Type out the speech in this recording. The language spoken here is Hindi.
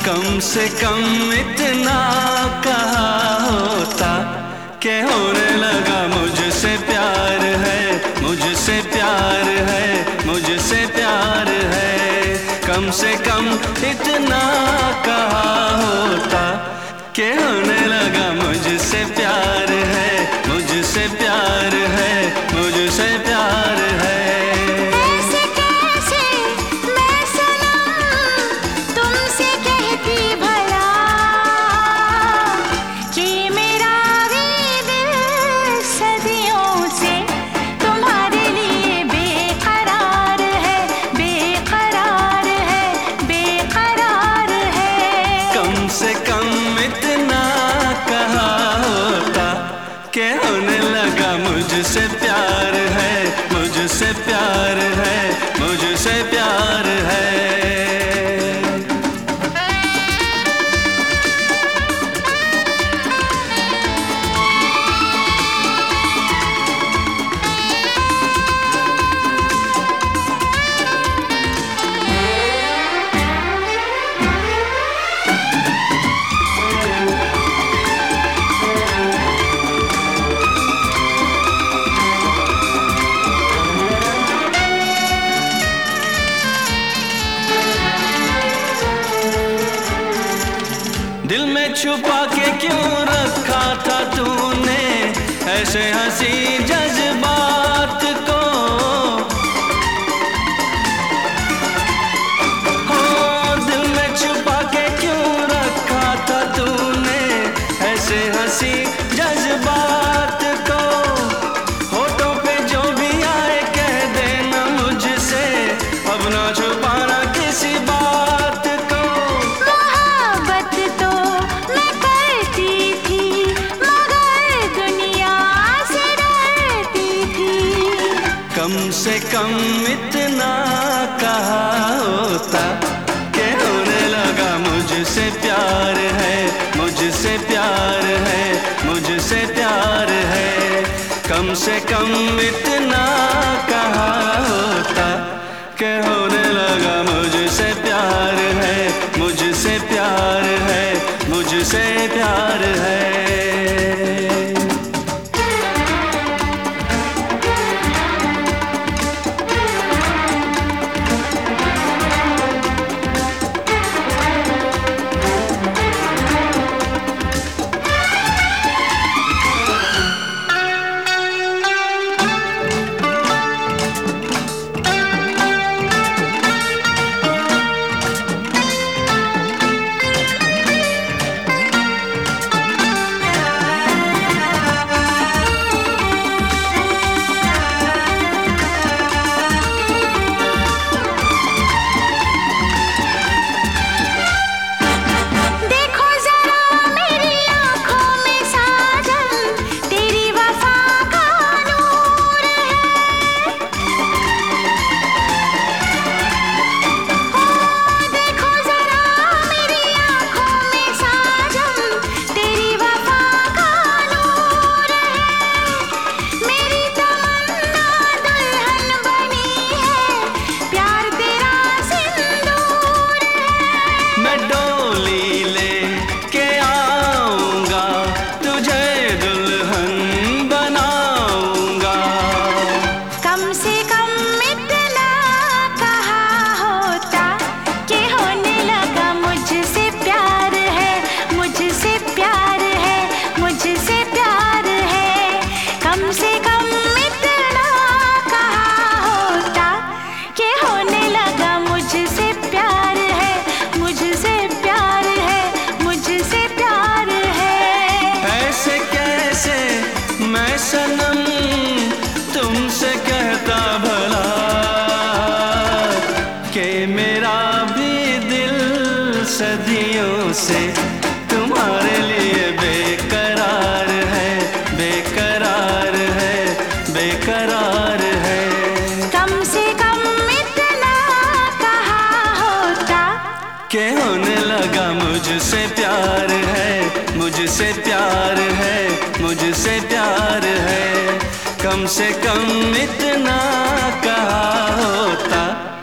कम से कम इतना कहा होता कि होने लगा मुझसे प्यार है, मुझसे प्यार है, मुझसे प्यार है। कम से कम इतना कहा होता कि होने लगा मुझसे प्यार है, मुझसे प्यार है, मुझसे प्यार है। के होने लगा मुझसे प्यार है, मुझसे प्यार है, मुझसे प्यार है। दिल में छुपा के क्यों रखा था तूने ऐसे हंसी जज्बात को? हो दिल में छुपा के क्यों रखा था तूने ऐसे हंसी जज्बात को? होठों पे जो भी आए कह देना मुझसे, अब ना छुपाना किसी बात को। कम से कम इतना कहा होता कि होने लगा मुझसे प्यार है, मुझसे प्यार है, मुझसे प्यार है। कम से कम इतना कहा होता कि होने लगा मुझसे प्यार है, मुझसे प्यार है, मुझसे प्यार है। मैं सनम तुमसे कहता भला कि मेरा भी दिल सदियों से तुम्हारे लिए बेकरार है, बेकरार है, बेकरार है। कम से कम इतना कहा होता कि होने लगा मुझसे प्यार है, मुझसे प्यार है, मुझसे प्यार है। कम से कम इतना कहा होता